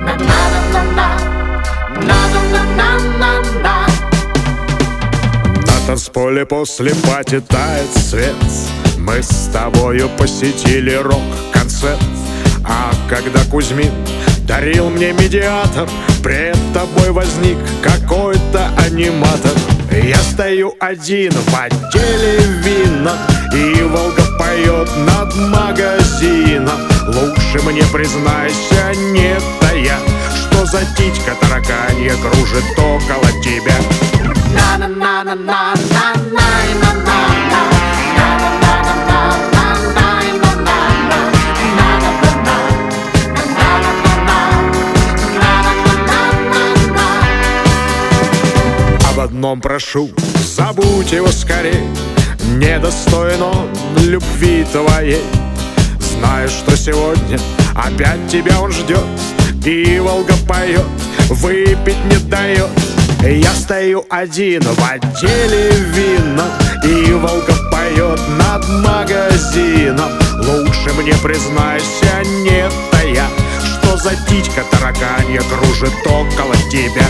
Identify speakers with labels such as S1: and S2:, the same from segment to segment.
S1: На танцполе после пати тает свет. Мы с тобою посетили рок-концерт. А когда Кузьмин дарил мне медиатор, пред тобой возник какой-то аниматор. Я стою один в отделе вина, и Волга поет над магазином. Лучше мне, признайся, не тая, что за птичка тараканья кружит около тебя. Об одном прошу, забудь его скорей, недостоин он любви твоей. Знаю, что сегодня опять тебя он ждет, и Волга поет, выпить не дает. Я стою один в отделе вина, и Волга поет над магазином. Лучше мне, признайся, не тая, что за птичка тараканья кружит около тебя.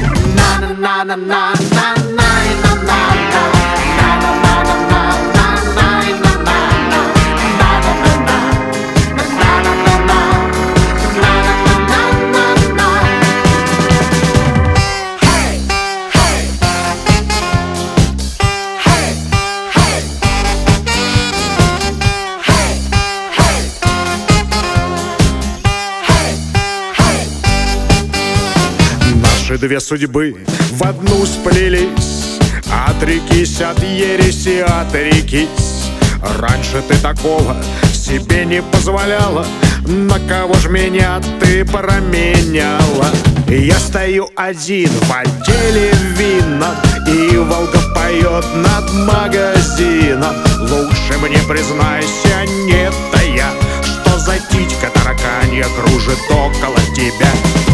S1: Наши две судьбы в одну сплелись. Отрекись от ереси, отрекись. Раньше ты такого себе не позволяла, на кого ж меня ты променяла? Я стою один в отделе вина, и Волга поет над магазином. Лучше мне, признайся, не тая, что за птичка тараканья кружит около тебя.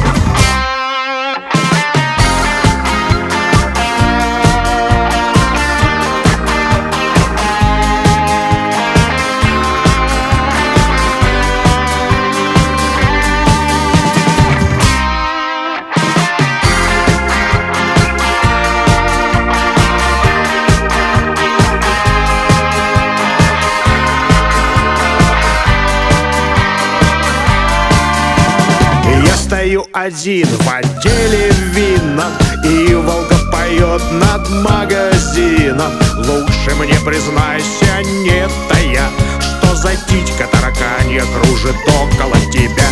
S1: Стою один в отделе вина, и Волга поет над магазином. Лучше мне, признайся, не тая, что за птичка тараканья кружит около тебя.